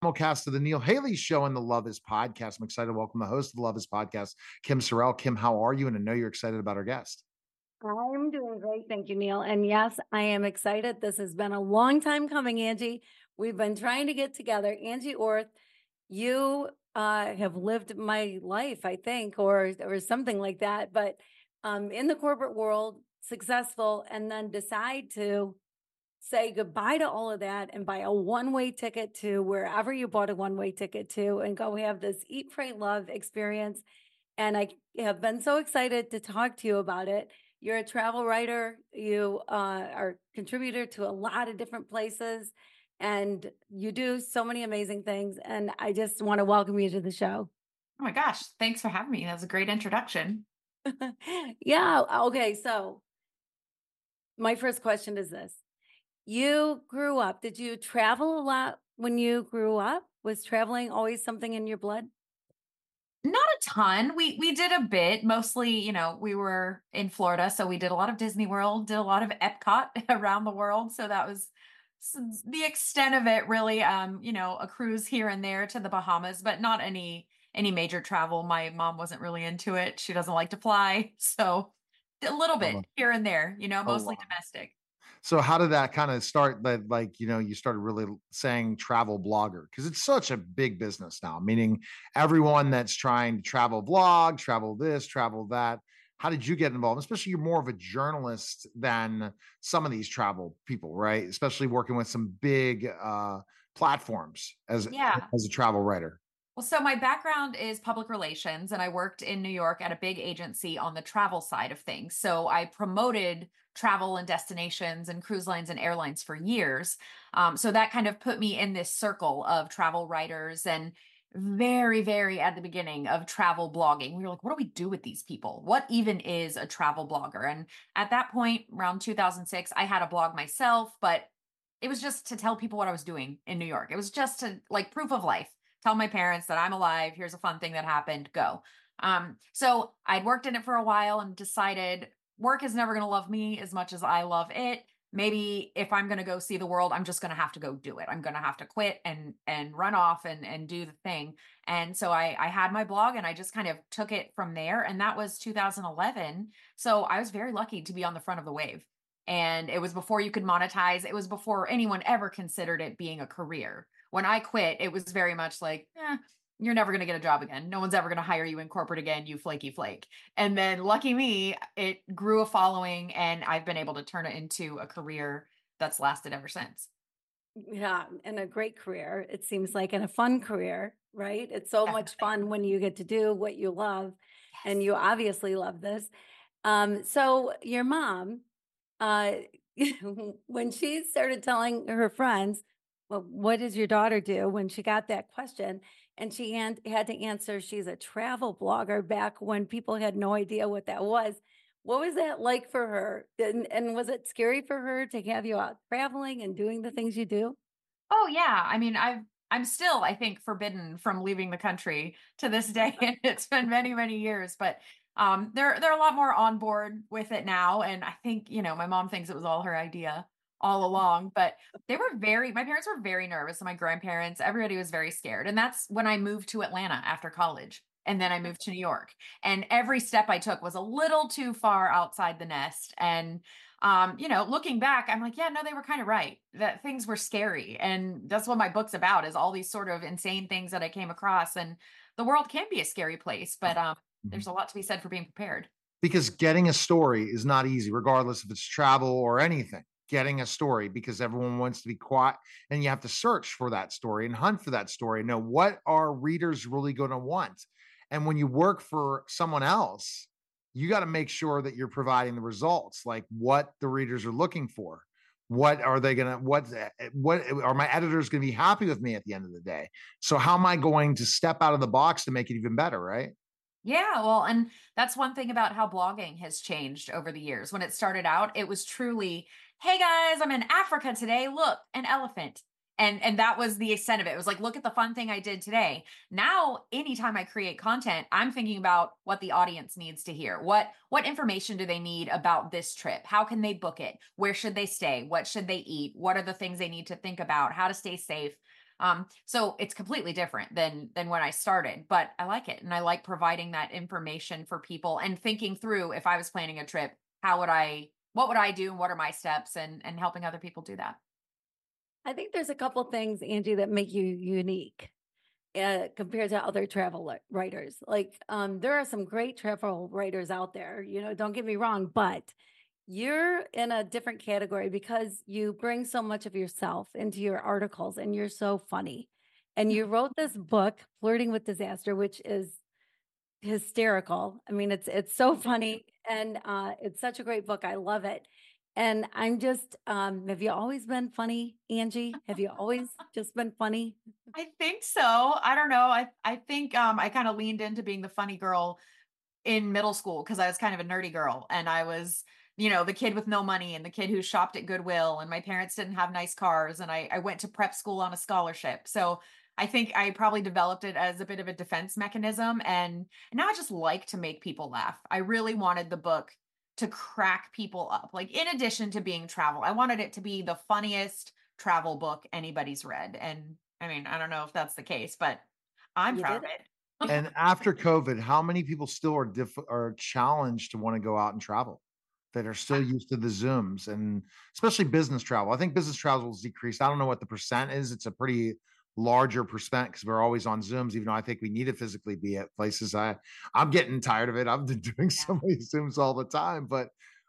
Simulcast of the Neil Haley Show and the Love Is Podcast. I'm excited to welcome the host of the Love Is Podcast, Kim Sorrell. Kim, how are you? And I know you're excited about our guest. I'm doing great. Thank you, Neil. And yes, I am excited. This has been a long time coming, Angie. We've been trying to get together. Angie Orth, you have lived my life, I think, or something like that. But in the corporate world, successful, and then decide to say goodbye to all of that and buy a one-way ticket to wherever you bought a one-way ticket to and go have this Eat, Pray, Love experience. And I have been so excited to talk to you about it. You're a travel writer. You are a contributor to a lot of different places, and you do so many amazing things. And I just want to welcome you to the show. Oh my gosh, thanks for having me. That was a great introduction. Yeah. Okay. So my first question is this. You grew up, did you travel a lot when you grew up? Was traveling always something in your blood? Not a ton. We did a bit. Mostly, we were in Florida, so we did a lot of Disney World, did a lot of Epcot around the world. So that was the extent of it, really. A cruise here and there to the Bahamas, but not any major travel. My mom wasn't really into it. She doesn't like to fly, so a little bit here and there. Mostly domestic. So how did that kind of start? That you started really saying travel blogger because it's such a big business now, meaning everyone that's trying to travel blog, travel this, travel that. How did you get involved? Especially you're more of a journalist than some of these travel people, right? Especially working with some big platforms as a travel writer. Well, so my background is public relations, and I worked in New York at a big agency on the travel side of things. So I promoted travel and destinations and cruise lines and airlines for years. So that kind of put me in this circle of travel writers and very, very at the beginning of travel blogging. We were like, what do we do with these people? What even is a travel blogger? And at that point, around 2006, I had a blog myself, but it was just to tell people what I was doing in New York. It was just to like proof of life. Tell my parents that I'm alive. Here's a fun thing that happened. Go. So I'd worked in it for a while and decided work is never going to love me as much as I love it. Maybe if I'm going to go see the world, I'm just going to have to go do it. I'm going to have to quit and run off and do the thing. And so I had my blog and I just kind of took it from there. And that was 2011. So I was very lucky to be on the front of the wave. And it was before you could monetize. It was before anyone ever considered it being a career. When I quit, it was very much like, you're never going to get a job again. No one's ever going to hire you in corporate again, you flaky flake. And then lucky me, it grew a following and I've been able to turn it into a career that's lasted ever since. Yeah, and a great career, it seems like, and a fun career, right? It's so Definitely. much fun when you get to do what you love, and you obviously love this. So your mom, when she started telling her friends, well, what does your daughter do? When she got that question and she had to answer, she's a travel blogger back when people had no idea what that was. What was that like for her? And was it scary for her to have you out traveling and doing the things you do? Oh yeah. I mean, I'm still, I think, forbidden from leaving the country to this day. And it's been many, many years, but they're a lot more on board with it now. And I think, my mom thinks it was all her idea all along, but my parents were very nervous. And my grandparents, everybody was very scared. And that's when I moved to Atlanta after college. And then I moved to New York. And every step I took was a little too far outside the nest. And, looking back, I'm like, yeah, no, they were kind of right that things were scary. And that's what my book's about is all these sort of insane things that I came across. And the world can be a scary place, but there's a lot to be said for being prepared. Because getting a story is not easy, regardless if it's travel or anything. Getting a story because everyone wants to be quiet and you have to search for that story and hunt for that story and know what are readers really going to want. And when you work for someone else, you got to make sure that you're providing the results, like what the readers are looking for. What are they going to, what are my editors going to be happy with me at the end of the day? So how am I going to step out of the box to make it even better? Right. Yeah, well, and that's one thing about how blogging has changed over the years. When it started out, it was truly, hey guys, I'm in Africa today. Look, an elephant. And that was the extent of it. It was like, look at the fun thing I did today. Now, anytime I create content, I'm thinking about what the audience needs to hear. What information do they need about this trip? How can they book it? Where should they stay? What should they eat? What are the things they need to think about? How to stay safe? So it's completely different than when I started, but I like it. And I like providing that information for people and thinking through, if I was planning a trip, what would I do? And what are my steps, and helping other people do that. I think there's a couple things, Angie, that make you unique compared to other travel writers. Like, there are some great travel writers out there, don't get me wrong, but you're in a different category because you bring so much of yourself into your articles and you're so funny. And you wrote this book, Flirting with Disaster, which is hysterical. I mean, it's so funny and it's such a great book. I love it. And I'm just have you always been funny, Angie? Have you always just been funny? I think so. I don't know. I think I kind of leaned into being the funny girl in middle school because I was kind of a nerdy girl, and I was, the kid with no money and the kid who shopped at Goodwill, and my parents didn't have nice cars, and I went to prep school on a scholarship. So I think I probably developed it as a bit of a defense mechanism, and now I just like to make people laugh. I really wanted the book to crack people up. Like, in addition to being travel, I wanted it to be the funniest travel book anybody's read. And I mean, I don't know if that's the case, but I'm You proud did of it. it. And after COVID, how many people still are challenged to want to go out and travel, that are still used to the Zooms, and especially business travel? I think business travel has decreased. I don't know what the percent is. It's a pretty larger percent because we're always on Zooms, even though I think we need to physically be at places. I'm getting tired of it. I've been doing Yeah. so many Zooms all the time. But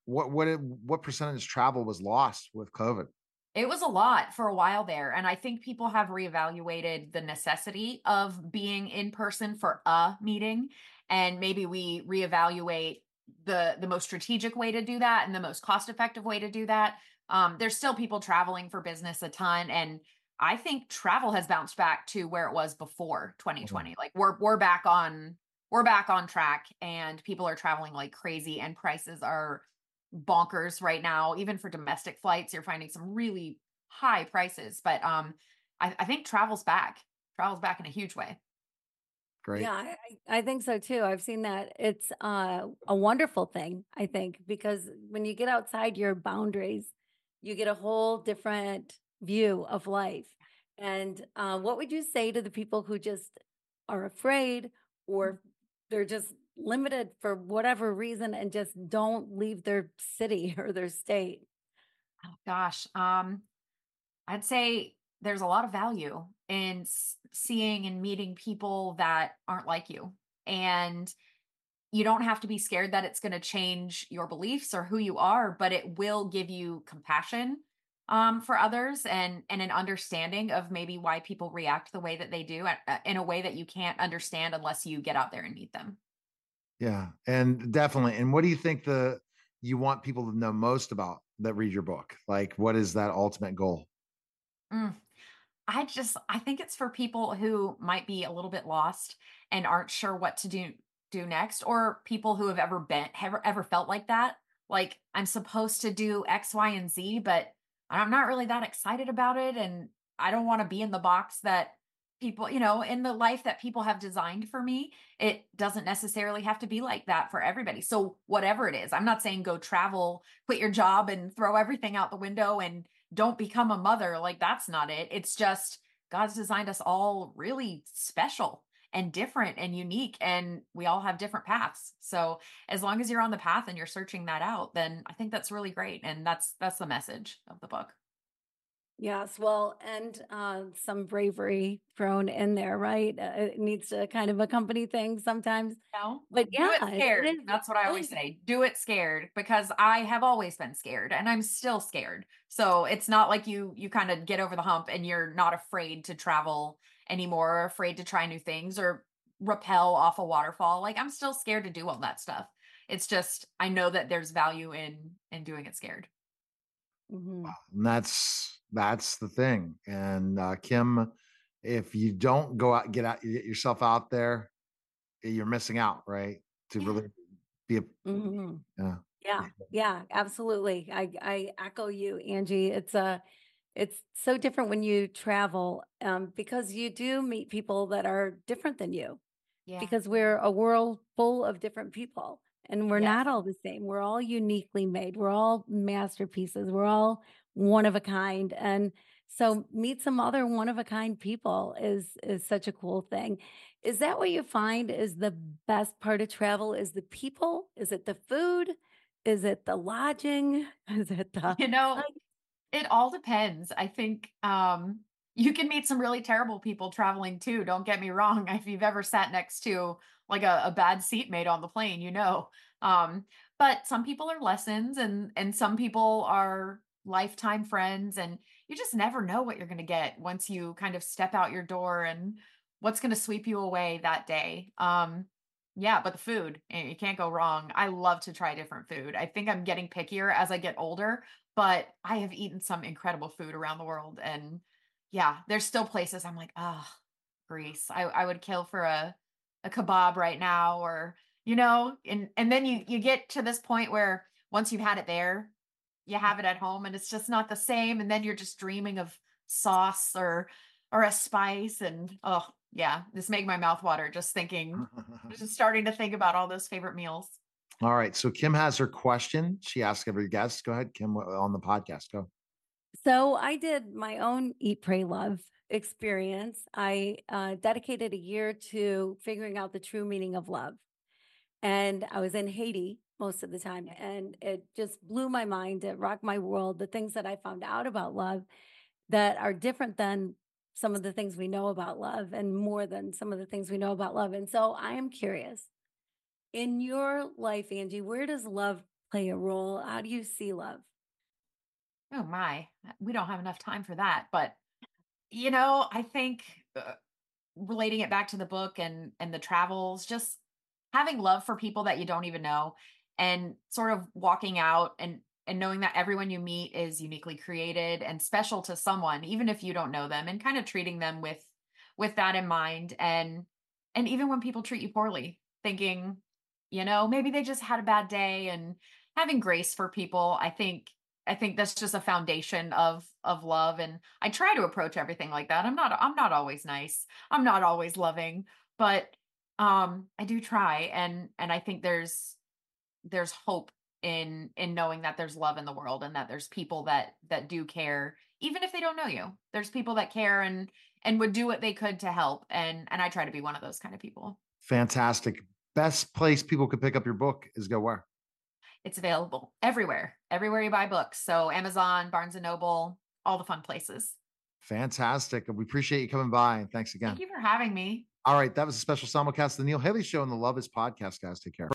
what percentage travel was lost with COVID? It was a lot for a while there. And I think people have reevaluated the necessity of being in person for a meeting. And maybe we reevaluate the most strategic way to do that and the most cost effective way to do that. There's still people traveling for business a ton. And I think travel has bounced back to where it was before 2020. Like, we're back on track, and people are traveling like crazy, and prices are bonkers right now. Even for domestic flights, you're finding some really high prices. But I think travel's back in a huge way. Great. Yeah, I think so too. I've seen that. It's a wonderful thing, I think, because when you get outside your boundaries, you get a whole different view of life. And what would you say to the people who just are afraid, or they're just limited for whatever reason and just don't leave their city or their state? Oh, gosh, I'd say there's a lot of value in seeing and meeting people that aren't like you. And you don't have to be scared that it's going to change your beliefs or who you are, but it will give you compassion for others, and an understanding of maybe why people react the way that they do, in a way that you can't understand unless you get out there and meet them. Yeah, and definitely. And what do you think you want people to know most about that read your book? Like, what is that ultimate goal? Mm. I think it's for people who might be a little bit lost and aren't sure what to do next, or people who have ever felt like that. Like, I'm supposed to do X, Y, and Z, but I'm not really that excited about it, and I don't want to be in the box that people, in the life that people have designed for me. It doesn't necessarily have to be like that for everybody. So whatever it is, I'm not saying go travel, quit your job, and throw everything out the window and don't become a mother. Like, that's not it. It's just God's designed us all really special and different and unique, and we all have different paths. So as long as you're on the path and you're searching that out, then I think that's really great. And that's the message of the book. Yes, well, and some bravery thrown in there, right? It needs to kind of accompany things sometimes. No, But do yeah, it it scared. is. That's what I It always is. say. Do it scared, because I have always been scared, and I'm still scared. So it's not like you kind of get over the hump and you're not afraid to travel anymore, or afraid to try new things, or rappel off a waterfall. Like, I'm still scared to do all that stuff. It's just I know that there's value in doing it scared. Mhm. And that's the thing. And Kim, if you don't go out, get yourself out there, you're missing out, right? To Yeah. really be a Mhm. yeah. Yeah, yeah, absolutely. I echo you, Angie. It's so different when you travel, because you do meet people that are different than you, Yeah. because we're a world full of different people, and we're Yes. not all the same. We're all uniquely made. We're all masterpieces. We're all one of a kind. And So meet some other one of a kind people is such a cool thing. Is that what you find is the best part of travel? Is the people? Is it the food? Is it the lodging? Is it the You know, like it all depends. I think you can meet some really terrible people traveling too. Don't get me wrong. If you've ever sat next to like a bad seatmate on the plane, you know. Um, but some people are lessons and some people are lifetime friends, and you just never know what you're going to get once you kind of step out your door and what's going to sweep you away that day. Yeah, but the food, you can't go wrong. I love to try different food. I think I'm getting pickier as I get older, but I have eaten some incredible food around the world. And yeah, there's still places I'm like, oh, Greece. I would kill for a kebab right now, or and then you get to this point where once you've had it there, you have it at home and it's just not the same. And then you're just dreaming of sauce or a spice. And oh yeah, this made my mouth water just thinking, just starting to think about all those favorite meals. All right. So Kim has her question. She asks every guest. Go ahead, Kim, on the podcast. Go. so I did my own Eat, Pray, Love experience. I dedicated a year to figuring out the true meaning of love. And I was in Haiti most of the time, and it just blew my mind. It rocked my world. The things that I found out about love that are different than some of the things we know about love, and more than some of the things we know about love. And so I am curious, in your life, Angie, where does love play a role? How do you see love? Oh my, we don't have enough time for that. But I think relating it back to the book and the travels, just having love for people that you don't even know, and sort of walking out and knowing that everyone you meet is uniquely created and special to someone, even if you don't know them, and kind of treating them with that in mind. And even when people treat you poorly, thinking, maybe they just had a bad day, and having grace for people. I think that's just a foundation of love. And I try to approach everything like that. I'm not always nice. I'm not always loving, but I do try. And I think there's hope in knowing that there's love in the world, and that there's people that do care, even if they don't know you. There's people that care and would do what they could to help. And I try to be one of those kind of people. Fantastic. Best place people could pick up your book is go where? It's available everywhere you buy books. So Amazon, Barnes and Noble, all the fun places. Fantastic. We appreciate you coming by, and thanks Thank again. you for having me. All right. That was a special simulcast of the Neil Haley Show on the Love Is podcast, guys. Take care.